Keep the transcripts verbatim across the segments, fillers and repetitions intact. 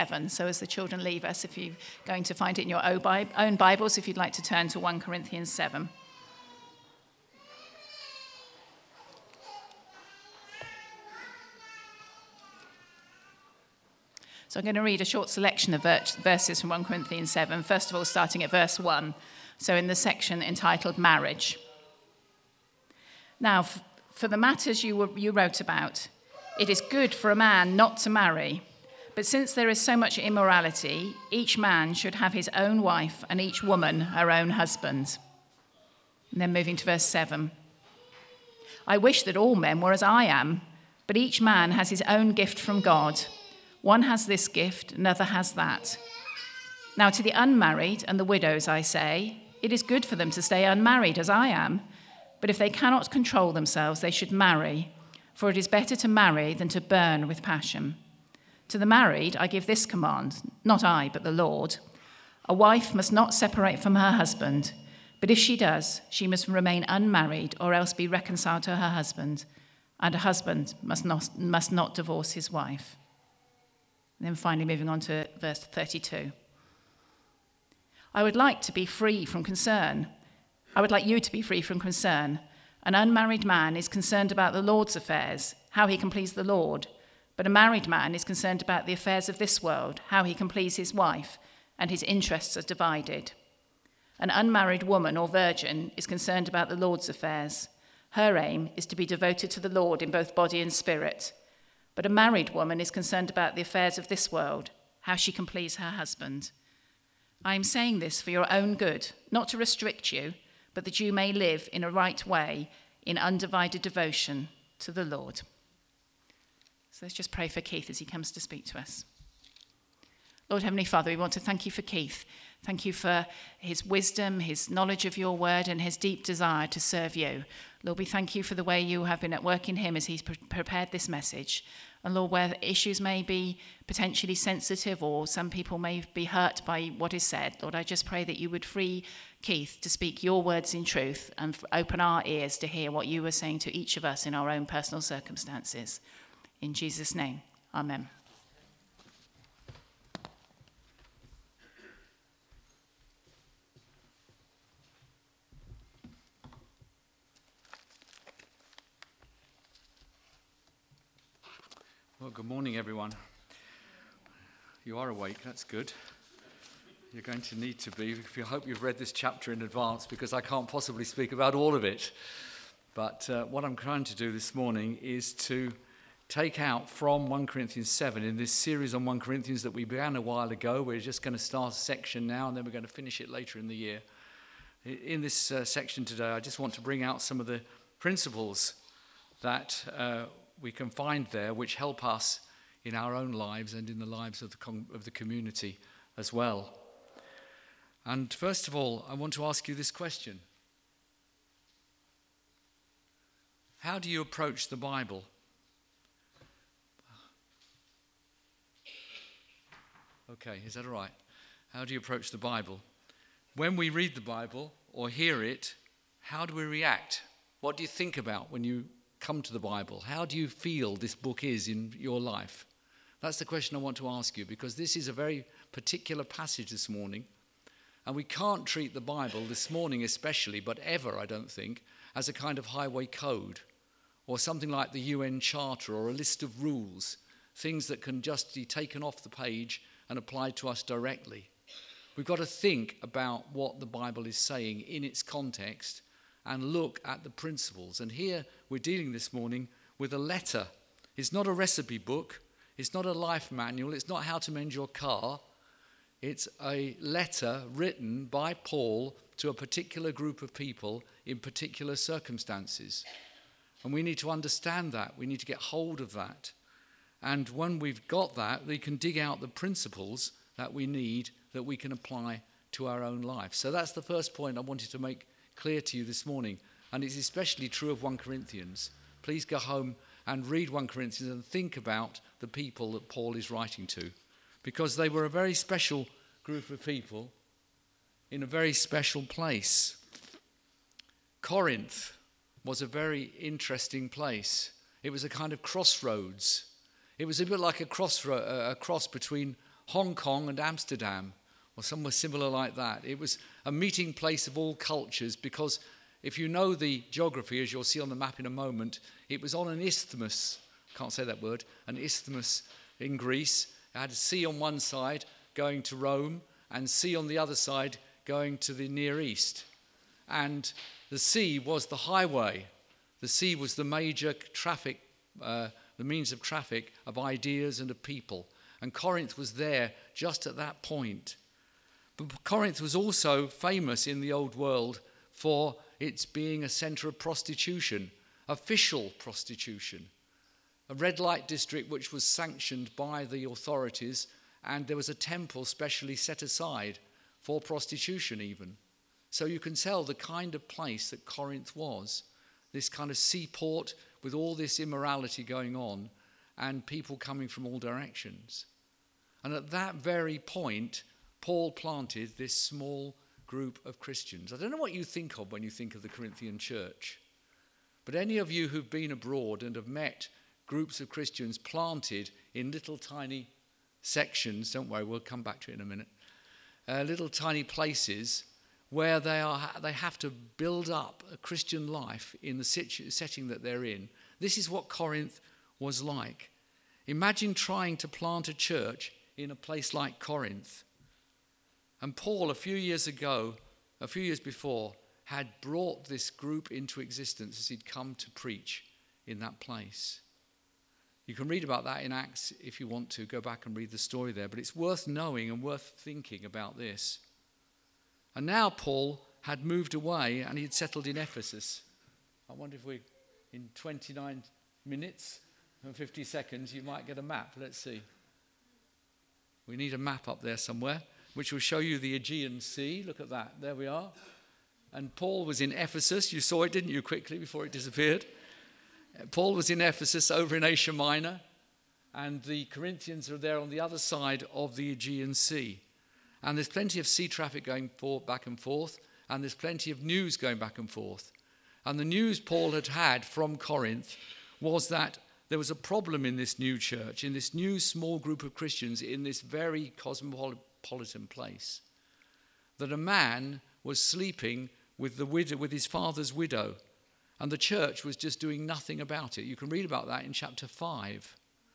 seven. So as the children leave us, if you're going to find it in your own Bibles, if you'd like to turn to First Corinthians seven. So I'm going to read a short selection of verses from First Corinthians seven, first of all starting at verse one, so in the section entitled Marriage. Now, for the matters you, were, you wrote about, it is good for a man not to marry, but since there is so much immorality, each man should have his own wife and each woman her own husband. And then moving to verse seven. I wish that all men were as I am, but each man has his own gift from God. One has this gift, another has that. Now to the unmarried and the widows I say, it is good for them to stay unmarried as I am, but if they cannot control themselves, they should marry, for it is better to marry than to burn with passion. To the married I give this command, not I, but the Lord. A wife must not separate from her husband, but if she does, she must remain unmarried or else be reconciled to her husband, and a husband must not, must not divorce his wife. And then finally moving on to verse thirty-two. I would like to be free from concern. I would like you to be free from concern. An unmarried man is concerned about the Lord's affairs, how he can please the Lord. But a married man is concerned about the affairs of this world, how he can please his wife, and his interests are divided. An unmarried woman or virgin is concerned about the Lord's affairs. Her aim is to be devoted to the Lord in both body and spirit. But a married woman is concerned about the affairs of this world, how she can please her husband. I am saying this for your own good, not to restrict you, but that you may live in a right way, in undivided devotion to the Lord. So let's just pray for Keith as he comes to speak to us. Lord Heavenly Father, we want to thank you for Keith. Thank you for his wisdom, his knowledge of your word, and his deep desire to serve you. Lord, we thank you for the way you have been at work in him as he's pre- prepared this message. And Lord, where issues may be potentially sensitive or some people may be hurt by what is said, Lord, I just pray that you would free Keith to speak your words in truth and open our ears to hear what you are saying to each of us in our own personal circumstances. In Jesus' name, amen. Well, good morning, everyone. You are awake, that's good. You're going to need to be. I hope you've read this chapter in advance because I can't possibly speak about all of it. But uh, what I'm trying to do this morning is to take out from First Corinthians seven in this series on First Corinthians that we began a while ago. We're just going to start a section now and then we're going to finish it later in the year. In this uh, section today, I just want to bring out some of the principles that uh, we can find there which help us in our own lives and in the lives of the com- of the community as well. And first of all, I want to ask you this question. How do you approach the Bible? Okay, is that all right? How do you approach the Bible? When we read the Bible or hear it, how do we react? What do you think about when you come to the Bible? How do you feel this book is in your life? That's the question I want to ask you, because this is a very particular passage this morning, and we can't treat the Bible this morning especially, but ever, I don't think, as a kind of highway code or something like the U N Charter or a list of rules, things that can just be taken off the page and applied to us directly. We've got to think about what the Bible is saying in its context and look at the principles. And here we're dealing this morning with a letter. It's not a recipe book. It's not a life manual. It's not how to mend your car. It's a letter written by Paul to a particular group of people in particular circumstances. And we need to understand that. We need to get hold of that. And when we've got that, we can dig out the principles that we need that we can apply to our own life. So that's the first point I wanted to make clear to you this morning, and it's especially true of First Corinthians. Please go home and read First Corinthians and think about the people that Paul is writing to, because they were a very special group of people in a very special place. Corinth was a very interesting place. It was a kind of crossroads. It was a bit like a crossroad, a cross between Hong Kong and Amsterdam, or somewhere similar like that. It was a meeting place of all cultures because if you know the geography, as you'll see on the map in a moment, it was on an isthmus, can't say that word, an isthmus in Greece. It had a sea on one side going to Rome and sea on the other side going to the Near East. And the sea was the highway. The sea was the major traffic, uh, the means of traffic of ideas and of people. And Corinth was there just at that point. But Corinth was also famous in the old world for its being a centre of prostitution, official prostitution. A red light district which was sanctioned by the authorities, and there was a temple specially set aside for prostitution even. So you can tell the kind of place that Corinth was, this kind of seaport with all this immorality going on and people coming from all directions. And at that very point, Paul planted this small group of Christians. I don't know what you think of when you think of the Corinthian church, but any of you who've been abroad and have met groups of Christians planted in little tiny sections, don't worry, we'll come back to it in a minute, uh, little tiny places where they are, they have to build up a Christian life in the situ- setting that they're in. This is what Corinth was like. Imagine trying to plant a church in a place like Corinth. And Paul, a few years ago, a few years before, had brought this group into existence as he'd come to preach in that place. You can read about that in Acts if you want to. Go back and read the story there. But it's worth knowing and worth thinking about this. And now Paul had moved away and he'd settled in Ephesus. I wonder if we, in twenty-nine minutes and fifty seconds, you might get a map. Let's see. We need a map up there somewhere, which will show you the Aegean Sea. Look at that. There we are. And Paul was in Ephesus. You saw it, didn't you, quickly before it disappeared? Paul was in Ephesus over in Asia Minor, and the Corinthians are there on the other side of the Aegean Sea. And there's plenty of sea traffic going forth, back and forth, and there's plenty of news going back and forth. And the news Paul had had from Corinth was that there was a problem in this new church, in this new small group of Christians, in this very cosmopolitan place, that a man was sleeping with the widow, with his father's widow, and the church was just doing nothing about it. You can read about that in chapter five.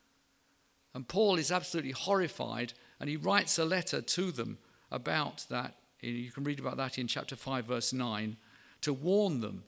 And Paul is absolutely horrified, and he writes a letter to them about that. You can read about that in chapter five, verse nine, to warn them,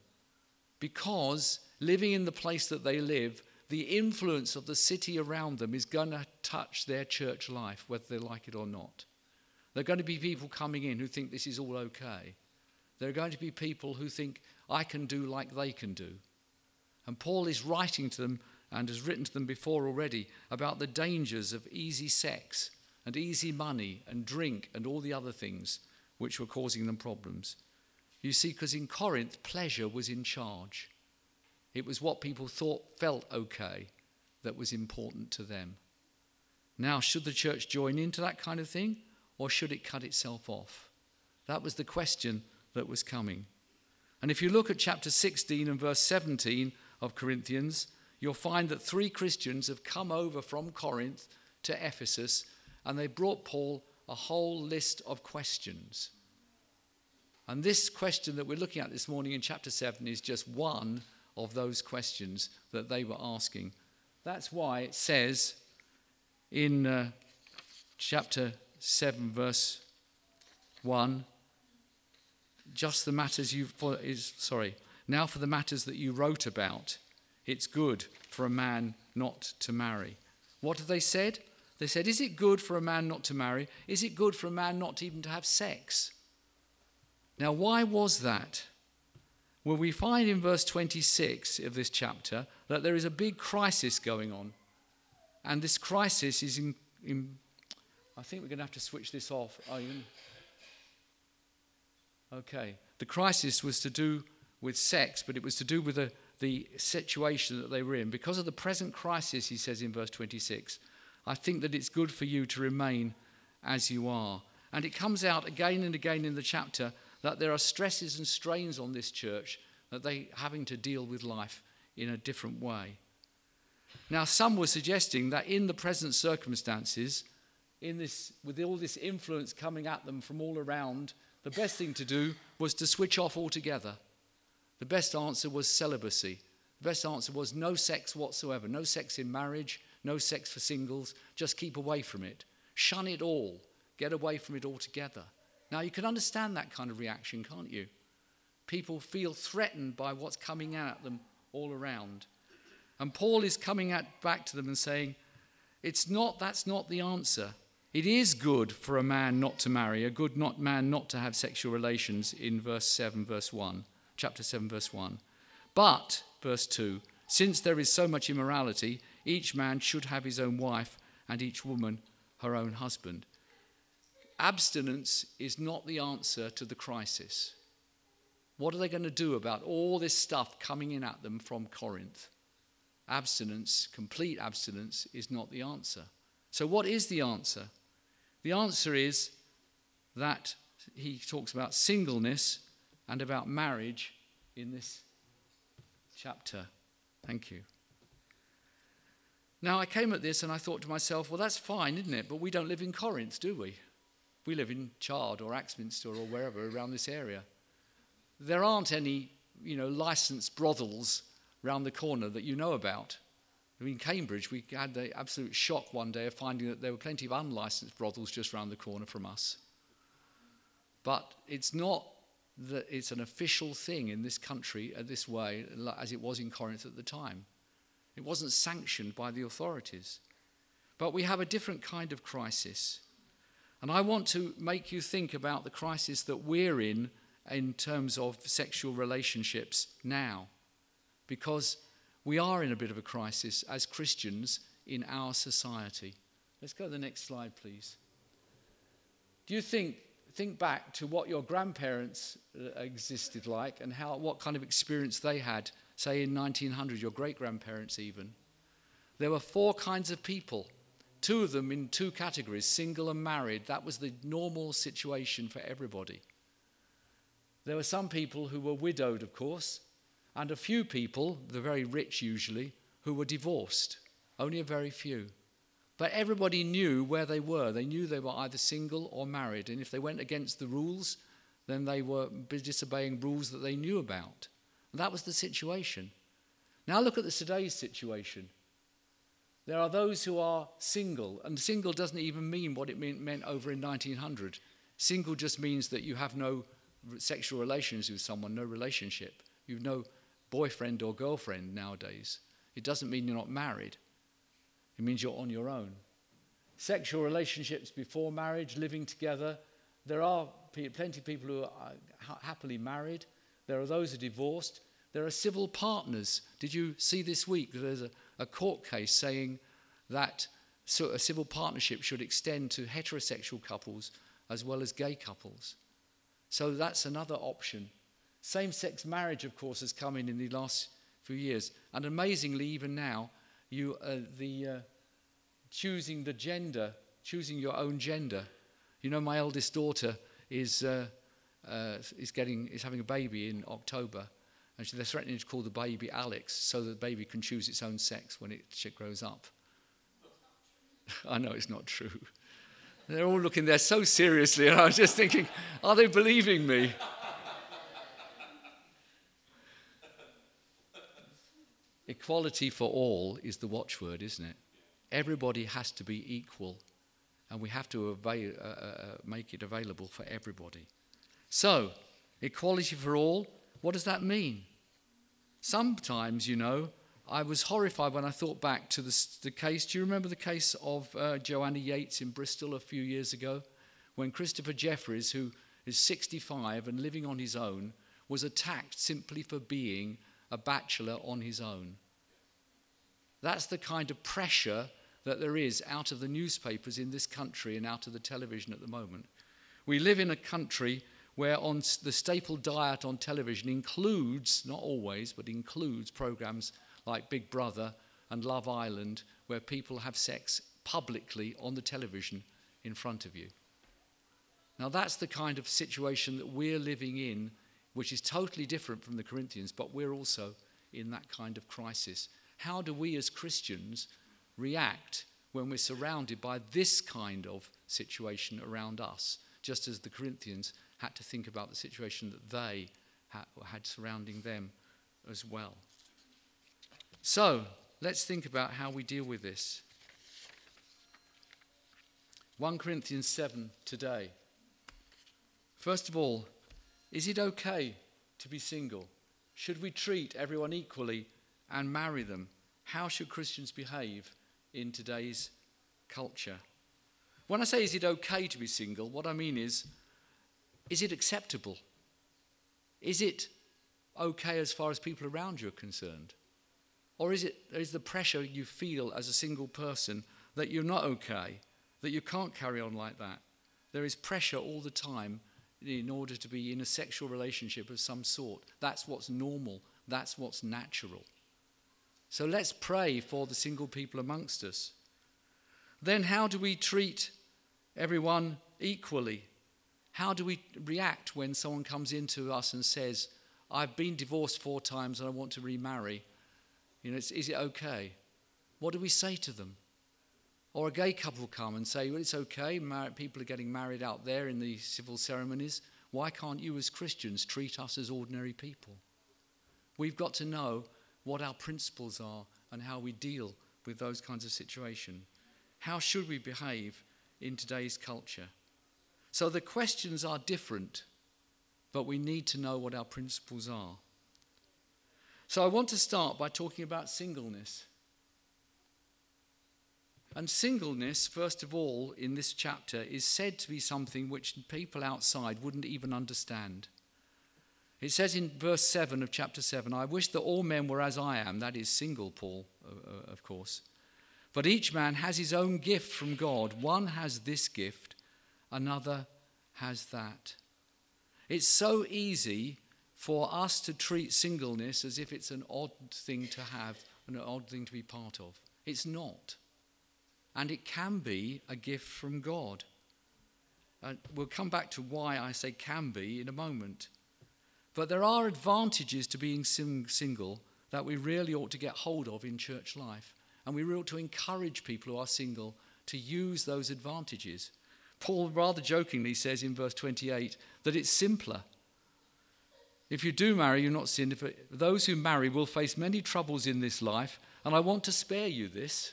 because living in the place that they live, the influence of the city around them is going to touch their church life, whether they like it or not. There are going to be people coming in who think this is all okay. There are going to be people who think, I can do like they can do. And Paul is writing to them, and has written to them before already, about the dangers of easy sex and easy money and drink and all the other things which were causing them problems. You see, because in Corinth, pleasure was in charge. It was what people thought felt okay that was important to them. Now, should the church join into that kind of thing, or should it cut itself off? That was the question that was coming. And if you look at chapter sixteen and verse seventeen of Corinthians, you'll find that three Christians have come over from Corinth to Ephesus, and they brought Paul a whole list of questions. And this question that we're looking at this morning in chapter seven is just one of those questions that they were asking. That's why it says in uh, chapter seven, verse one, just the matters you for is sorry. Now for the matters that you wrote about, it's good for a man not to marry. What have they said? They said, is it good for a man not to marry? Is it good for a man not even to have sex? Now, why was that? Well, we find in verse twenty-six of this chapter that there is a big crisis going on. And this crisis is in, in I think we're going to have to switch this off. Are you? Okay. The crisis was to do with sex, but it was to do with the, the situation that they were in. Because of the present crisis, he says in verse twenty-six, I think that it's good for you to remain as you are. And it comes out again and again in the chapter that there are stresses and strains on this church, that they're having to deal with life in a different way. Now, some were suggesting that in the present circumstances, in this, with all this influence coming at them from all around, the best thing to do was to switch off altogether. The best answer was celibacy. The best answer was no sex whatsoever. No sex in marriage, no sex for singles. Just keep away from it. Shun it all. Get away from it altogether. Now, you can understand that kind of reaction, can't you? People feel threatened by what's coming at them all around. And Paul is coming at, back to them and saying, it's not, that's not the answer. It is good for a man not to marry, a good not man not to have sexual relations in verse seven, verse one, chapter seven, verse one. But, verse two, since there is so much immorality, each man should have his own wife and each woman her own husband. Abstinence is not the answer to the crisis. What are they going to do about all this stuff coming in at them from Corinth? Abstinence, complete abstinence, is not the answer. So what is the answer? The answer is that he talks about singleness and about marriage in this chapter. Thank you. Now, I came at this and I thought to myself, well, that's fine, isn't it? But we don't live in Corinth, do we? We live in Chard or Axminster or wherever around this area. There aren't any, you know, licensed brothels round the corner that you know about. In Cambridge, we had the absolute shock one day of finding that there were plenty of unlicensed brothels just round the corner from us. But it's not that it's an official thing in this country this way, as it was in Corinth at the time. It wasn't sanctioned by the authorities. But we have a different kind of crisis. And I want to make you think about the crisis that we're in in terms of sexual relationships now. Because we are in a bit of a crisis as Christians in our society. Let's go to the next slide, please. Do you think, think back to what your grandparents uh, existed like and how, what kind of experience they had, say in nineteen hundred, your great-grandparents even. There were four kinds of people, two of them in two categories, single and married. That was the normal situation for everybody. There were some people who were widowed, of course, and a few people, the very rich usually, who were divorced. Only a very few. But everybody knew where they were. They knew they were either single or married. And if they went against the rules, then they were disobeying rules that they knew about. And that was the situation. Now look at the today's situation. There are those who are single. And single doesn't even mean what it meant, meant over in nineteen hundred. Single just means that you have no sexual relations with someone, no relationship. You've no boyfriend or girlfriend nowadays. It doesn't mean you're not married. It means you're on your own. Sexual relationships before marriage, living together. There are plenty of people who are happily married. There are those who are divorced. There are civil partners. Did you see this week that there's a, a court case saying that so a civil partnership should extend to heterosexual couples as well as gay couples? So that's another option. Same-sex marriage, of course, has come in in the last few years. And amazingly, even now, you uh, the uh, choosing the gender, choosing your own gender. You know, my eldest daughter is uh, uh, is getting is having a baby in October, and they're threatening to call the baby Alex so that the baby can choose its own sex when it grows up. I know it's not true. They're all looking there so seriously, and I was just thinking, are they believing me? Equality for all is the watchword, isn't it? Everybody has to be equal, and we have to avail, uh, uh, make it available for everybody. So, equality for all, what does that mean? Sometimes, you know, I was horrified when I thought back to the, the case. Do you remember the case of uh, Joanna Yates in Bristol a few years ago? When Christopher Jeffries, who is sixty-five and living on his own, was attacked simply for being a bachelor on his own. That's the kind of pressure that there is out of the newspapers in this country and out of the television at the moment. We live in a country where on the staple diet on television includes, not always, but includes programs like Big Brother and Love Island, where people have sex publicly on the television in front of you. Now that's the kind of situation that we're living in, which is totally different from the Corinthians, but we're also in that kind of crisis. How do we as Christians react when we're surrounded by this kind of situation around us, just as the Corinthians had to think about the situation that they had surrounding them as well. So, let's think about how we deal with this. First Corinthians seven today. First of all, is it okay to be single? Should we treat everyone equally and marry them? How should Christians behave in today's culture? When I say is it okay to be single, what I mean is, is it acceptable? Is it okay as far as people around you are concerned? Or is it is the pressure you feel as a single person that you're not okay, that you can't carry on like that? There is pressure all the time in order to be in a sexual relationship of some sort. That's what's normal. That's what's natural. So let's pray for the single people amongst us. Then how do we treat everyone equally? How do we react when someone comes into us and says, I've been divorced four times and I want to remarry? You know, it's, is it okay? What do we say to them? Or a gay couple come and say, well, it's okay, mar- people are getting married out there in the civil ceremonies. Why can't you as Christians treat us as ordinary people? We've got to know what our principles are and how we deal with those kinds of situations. How should we behave in today's culture? So the questions are different, but we need to know what our principles are. So I want to start by talking about singleness. And singleness, first of all, in this chapter, is said to be something which people outside wouldn't even understand. It says in verse seven of chapter seven, I wish that all men were as I am. That is single, Paul, of course. But each man has his own gift from God. One has this gift, another has that. It's so easy for us to treat singleness as if it's an odd thing to have, an odd thing to be part of. It's not. And it can be a gift from God. Uh, we'll come back to why I say can be in a moment. But there are advantages to being sing- single that we really ought to get hold of in church life. And we ought to encourage people who are single to use those advantages. Paul rather jokingly says in verse twenty-eight that it's simpler. If you do marry, you're not sinned. Those who marry will face many troubles in this life, and I want to spare you this.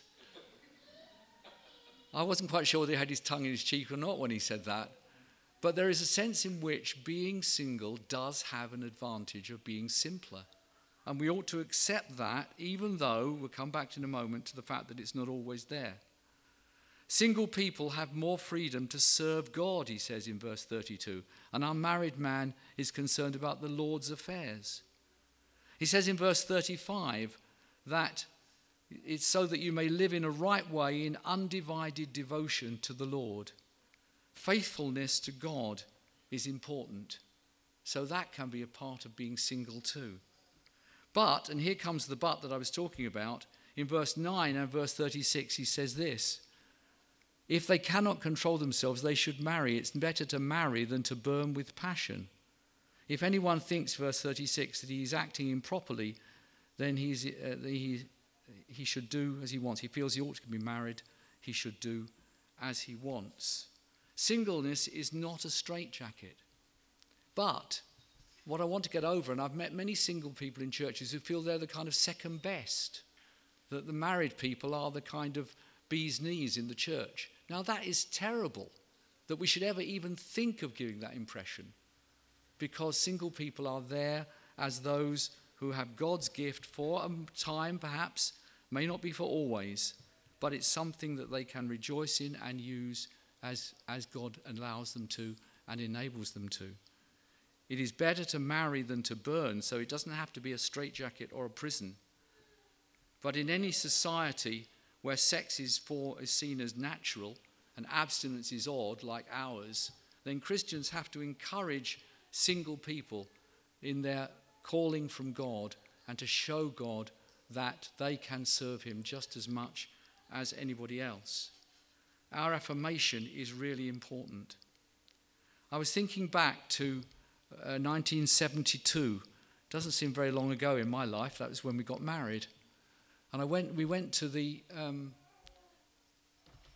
I wasn't quite sure whether he had his tongue in his cheek or not when he said that. But there is a sense in which being single does have an advantage of being simpler. And we ought to accept that, even though, we'll come back in a moment to the fact that it's not always there. Single people have more freedom to serve God, he says in verse thirty-two. An unmarried man is concerned about the Lord's affairs. He says in verse thirty-five that it's so that you may live in a right way in undivided devotion to the Lord. Faithfulness to God is important. So that can be a part of being single too. But, and here comes the but that I was talking about, in verse nine and verse thirty-six he says this. If they cannot control themselves, they should marry. It's better to marry than to burn with passion. If anyone thinks, verse thirty-six, that he is acting improperly, then he's, uh, he, he should do as he wants. He feels he ought to be married. He should do as he wants. Singleness is not a straitjacket. But what I want to get over, and I've met many single people in churches who feel they're the kind of second best, that the married people are the kind of bee's knees in the church. Now that is terrible, that we should ever even think of giving that impression, because single people are there as those who have God's gift for a time perhaps, may not be for always, but it's something that they can rejoice in and use as, as God allows them to and enables them to. It is better to marry than to burn, so it doesn't have to be a straitjacket or a prison. But in any society where sex is, for, is seen as natural and abstinence is odd, like ours, then Christians have to encourage single people in their calling from God and to show God that they can serve him just as much as anybody else. Our affirmation is really important. I was thinking back to uh, nineteen seventy-two. Doesn't seem very long ago in my life. That was when we got married. And I went. we went to the um,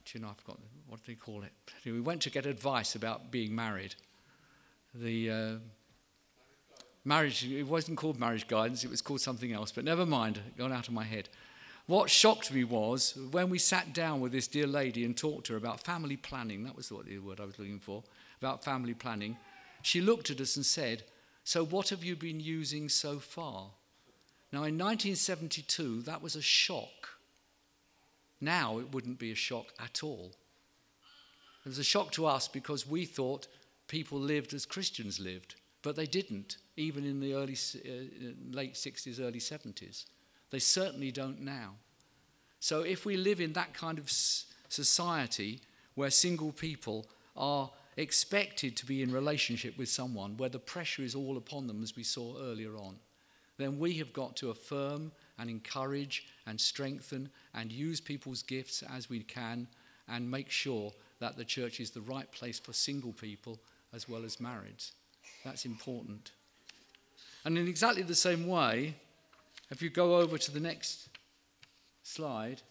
Actually, no, I've forgotten. What do they call it? We went to get advice about being married. The uh, marriage, it wasn't called marriage guidance, it was called something else, but never mind, it got out of my head. What shocked me was when we sat down with this dear lady and talked to her about family planning, that was what the word I was looking for, about family planning, she looked at us and said, "So what have you been using so far?" Now in nineteen seventy-two, that was a shock. Now it wouldn't be a shock at all. It was a shock to us because we thought people lived as Christians lived, but they didn't, even in the early, uh, late sixties, early seventies. They certainly don't now. So if we live in that kind of society where single people are expected to be in relationship with someone, where the pressure is all upon them, as we saw earlier on, then we have got to affirm and encourage and strengthen and use people's gifts as we can and make sure that the church is the right place for single people as well as marrieds. That's important. And in exactly the same way, if you go over to the next slide,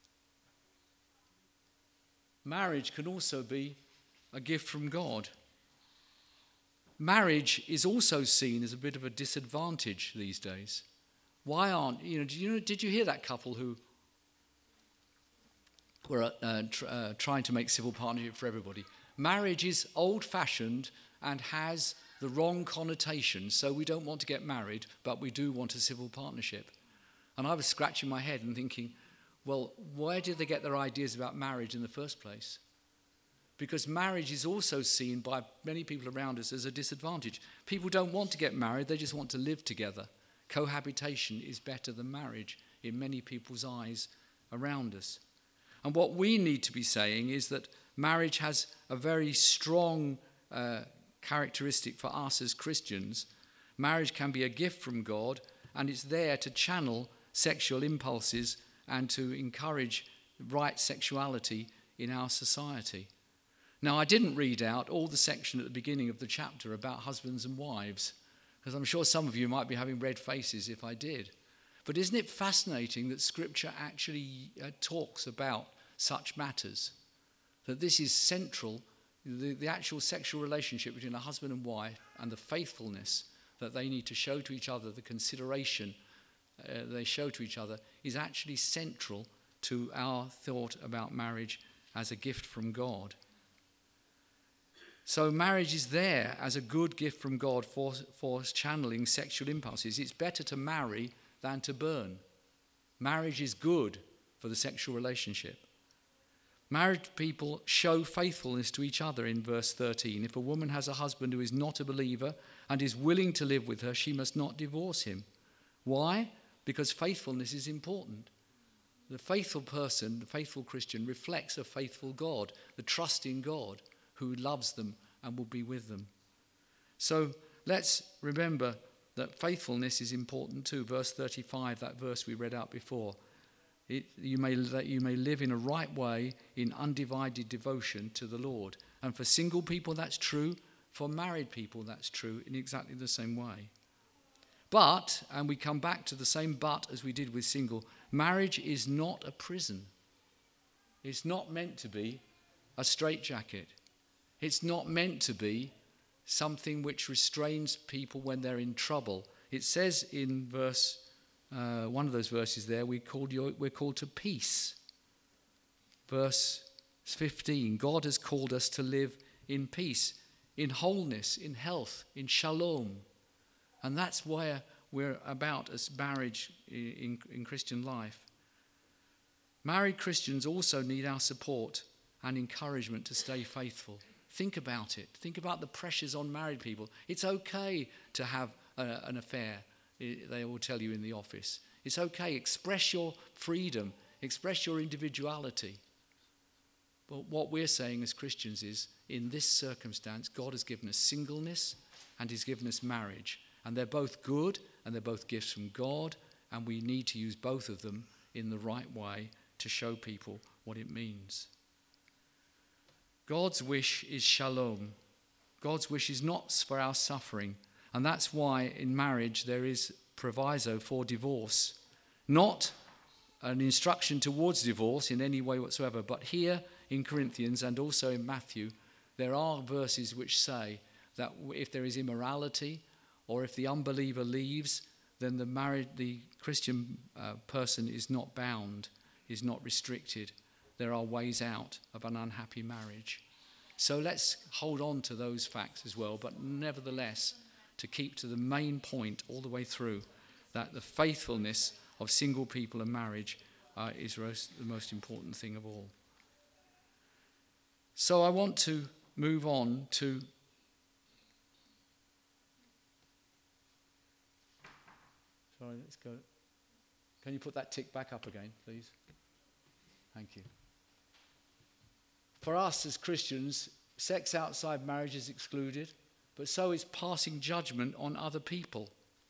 marriage can also be a gift from God. Marriage is also seen as a bit of a disadvantage these days. Why aren't, you know, did you, did you hear that couple who were uh, tr- uh, trying to make civil partnership for everybody? Marriage is old-fashioned and has the wrong connotation, so we don't want to get married, but we do want a civil partnership. And I was scratching my head and thinking, well, where did they get their ideas about marriage in the first place? Because marriage is also seen by many people around us as a disadvantage. People don't want to get married, they just want to live together. Cohabitation is better than marriage in many people's eyes around us. And what we need to be saying is that marriage has a very strong uh, characteristic for us as Christians. Marriage can be a gift from God, and it's there to channel sexual impulses and to encourage right sexuality in our society. Now, I didn't read out all the section at the beginning of the chapter about husbands and wives, because I'm sure some of you might be having red faces if I did. But isn't it fascinating that Scripture actually uh, talks about such matters? That this is central, the, the actual sexual relationship between a husband and wife and the faithfulness that they need to show to each other, the consideration uh, they show to each other, is actually central to our thought about marriage as a gift from God. So marriage is there as a good gift from God for, for channeling sexual impulses. It's better to marry than to burn. Marriage is good for the sexual relationship. Married people show faithfulness to each other in verse thirteen. If a woman has a husband who is not a believer and is willing to live with her, she must not divorce him. Why? Because faithfulness is important. The faithful person, the faithful Christian, reflects a faithful God, the trusting God who loves them and will be with them. So let's remember that faithfulness is important too. Verse thirty-five, that verse we read out before. It, you may that you may live in a right way in undivided devotion to the Lord. And for single people that's true, for married people that's true in exactly the same way. But, and we come back to the same but as we did with single, marriage is not a prison. It's not meant to be a straitjacket. It's not meant to be something which restrains people when they're in trouble. It says in verse, uh, one of those verses there, we called you, we're called to peace. Verse fifteen, God has called us to live in peace, in wholeness, in health, in shalom. And that's where we're about as marriage in, in Christian life. Married Christians also need our support and encouragement to stay faithful. Think about it. Think about the pressures on married people. It's okay to have a, an affair, they will tell you in the office. It's okay. Express your freedom. Express your individuality. But what we're saying as Christians is, in this circumstance, God has given us singleness and he's given us marriage. And they're both good and they're both gifts from God, and we need to use both of them in the right way to show people what it means. God's wish is shalom. God's wish is not for our suffering. And that's why in marriage there is proviso for divorce. Not an instruction towards divorce in any way whatsoever, but here in Corinthians and also in Matthew, there are verses which say that if there is immorality or if the unbeliever leaves, then the married, the Christian uh, person is not bound, is not restricted. There are ways out of an unhappy marriage. So let's hold on to those facts as well, but nevertheless, to keep to the main point all the way through, that the faithfulness of single people and marriage uh, is the most important thing of all. So I want to move on to sorry, let's go. Can you put that tick back up again, please? Thank you. For us as Christians, sex outside marriage is excluded, but so is passing judgment on other people.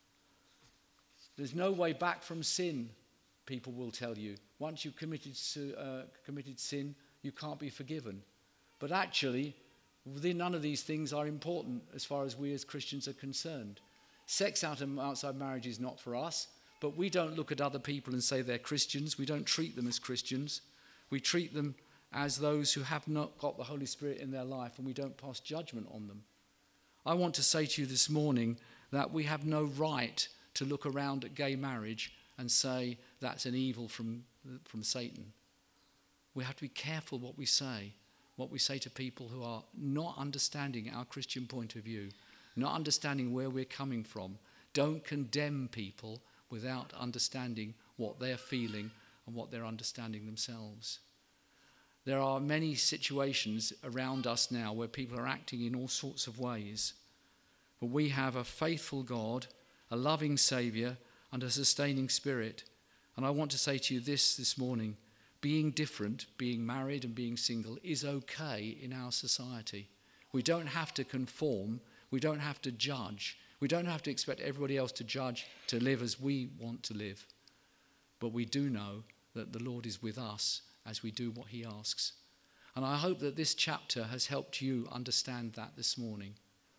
There's no way back from sin, people will tell you. Once you've committed, uh, committed sin, you can't be forgiven. But actually, none of these things are important as far as we as Christians are concerned. Sex out and outside marriage is not for us, but we don't look at other people and say they're Christians. We don't treat them as Christians. We treat them as those who have not got the Holy Spirit in their life, and we don't pass judgment on them. I want to say to you this morning that we have no right to look around at gay marriage and say that's an evil from, from Satan. We have to be careful what we say, what we say to people who are not understanding our Christian point of view, not understanding where we're coming from. Don't condemn people without understanding what they're feeling and what they're understanding themselves. There are many situations around us now where people are acting in all sorts of ways. But we have a faithful God, a loving Saviour, and a sustaining Spirit. And I want to say to you this this morning, being different, being married and being single is okay in our society. We don't have to conform. We don't have to judge. We don't have to expect everybody else to judge, to live as we want to live. But we do know that the Lord is with us as we do what he asks. And I hope that this chapter has helped you understand that this morning.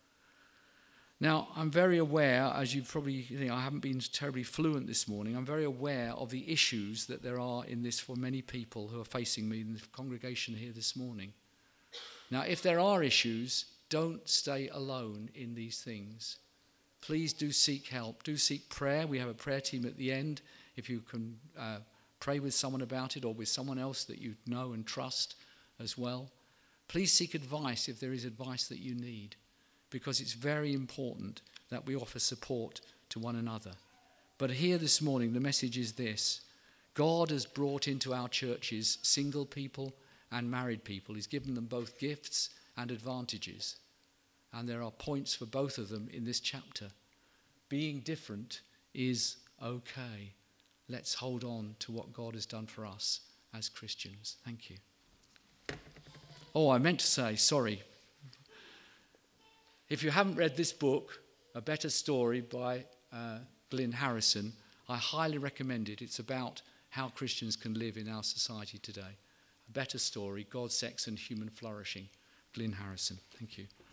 Now, I'm very aware, as you probably think, I haven't been terribly fluent this morning, I'm very aware of the issues that there are in this for many people who are facing me in the congregation here this morning. Now, if there are issues, don't stay alone in these things. Please do seek help. Do seek prayer. We have a prayer team at the end. If you can uh, pray with someone about it or with someone else that you know and trust as well. Please seek advice if there is advice that you need, because it's very important that we offer support to one another. But here this morning, the message is this. God has brought into our churches single people and married people. He's given them both gifts and advantages. And there are points for both of them in this chapter. Being different is okay. Let's hold on to what God has done for us as Christians. Thank you. Oh, I meant to say, sorry. If you haven't read this book, A Better Story by uh, Glyn Harrison, I highly recommend it. It's about how Christians can live in our society today. A Better Story, God, Sex and Human Flourishing. Glyn Harrison. Thank you.